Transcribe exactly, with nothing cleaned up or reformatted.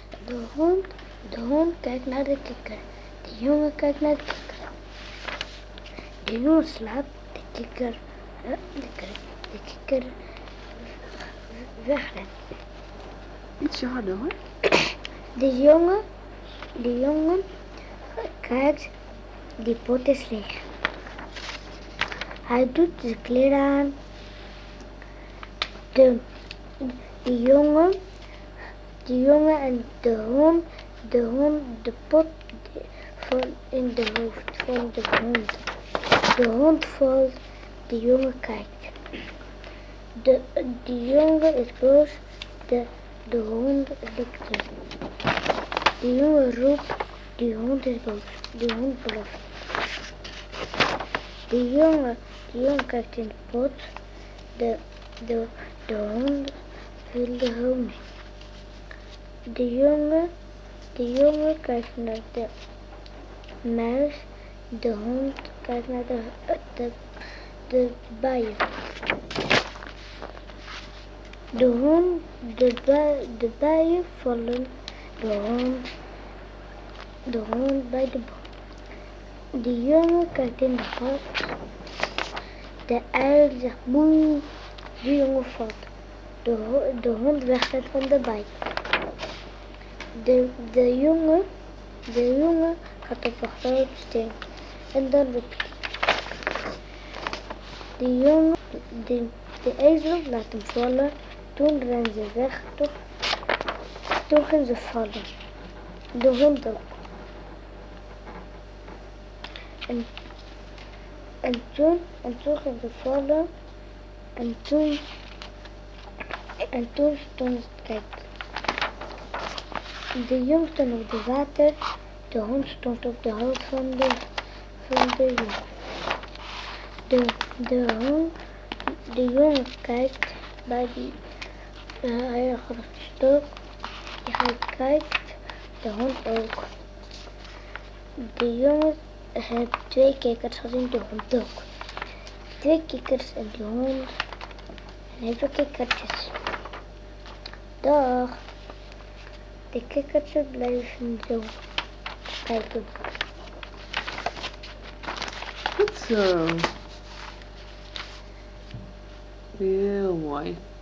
De hond, de hond kijkt naar de kikker. De jongen kijkt naar de kikker. De jongen slaapt, de kikker, uh, de, de kikker wegrent. Ietsje harder hoor. De jongen, de jongen kijkt, die pot is leeg. Hij doet de kleren aan. De, de jongen, de jongen en de hond, de hond, de pot valt in de hoofd van de hond. De hond valt, de jongen kijkt. De, de jongen is boos, de, de hond likt hem. De jongen roept, de hond is boos, de hond blaft. De jongen, de jongen kijkt in de pot, de, de, de hond vult de honing. De jongen, de jongen kijkt naar de muis, de hond kijkt naar de, de, de bijen. De hond, de, bui, de bijen vallen, de hond, de hond bij de boom. De jongen kijkt in de gat, de uil zegt boe, de jongen valt. De, de hond wegrent van de bij. De, de jongen, de jongen gaat op een grote steen en dan roept hij. De jongen, de, de ezel laat hem vallen, toen rennen ze weg, toch, toen gaan ze vallen. De hond ook. En, en toen, en toen ging ze vallen, en toen, en toen stond ze te kijken. De jongen stond op het water, de hond stond op de hout van de, van de jongen. De, de hond, de jongen kijkt bij die uh, heilige stok. Hij kijkt, de hond ook. De jongen heeft twee kikkers gezien, de hond ook. Twee kikkers en de hond en even kikkertjes. Dag. De kikkertjes blijven zo kijken. Goed zo. Heel mooi.